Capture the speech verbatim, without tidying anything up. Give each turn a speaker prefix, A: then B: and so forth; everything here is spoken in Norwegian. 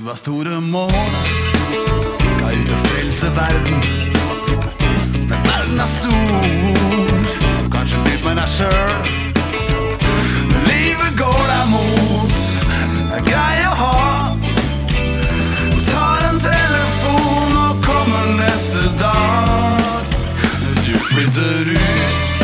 A: har store mål, skal ut og frelse verden. Men verden er stor, så kanskje byt med deg selv. Livet går deg mot, er grei å ha. Du tar en telefon og kommer neste dag. Du flytter ut